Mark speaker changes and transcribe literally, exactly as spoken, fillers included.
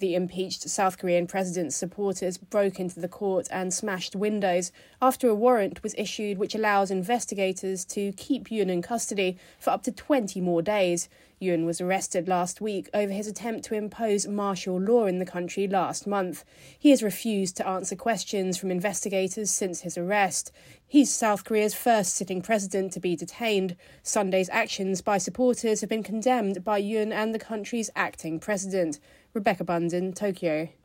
Speaker 1: The impeached South Korean president's supporters broke into the court and smashed windows after a warrant was issued which allows investigators to keep Yoon in custody for up to twenty more days. Yoon was arrested last week over his attempt to impose martial law in the country last month. He has refused to answer questions from investigators since his arrest. He's South Korea's first sitting president to be detained. Sunday's actions by supporters have been condemned by Yoon and the country's acting president. Rebecca Bunden, Tokyo.